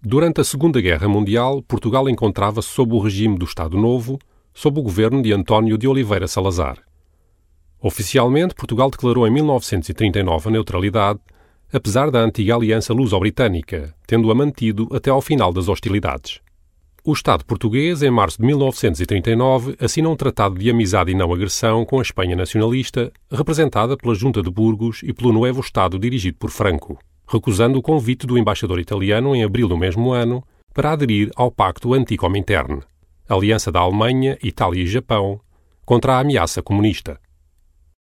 Durante a Segunda Guerra Mundial, Portugal encontrava-se sob o regime do Estado Novo, sob o governo de António de Oliveira Salazar. Oficialmente, Portugal declarou em 1939 a neutralidade, apesar da antiga aliança luso-britânica, tendo-a mantido até ao final das hostilidades. O Estado português, em março de 1939, assina um tratado de amizade e não agressão com a Espanha nacionalista, representada pela Junta de Burgos e pelo novo Estado dirigido por Franco, recusando o convite do embaixador italiano em abril do mesmo ano para aderir ao Pacto Anticomintern, aliança da Alemanha, Itália e Japão, contra a ameaça comunista.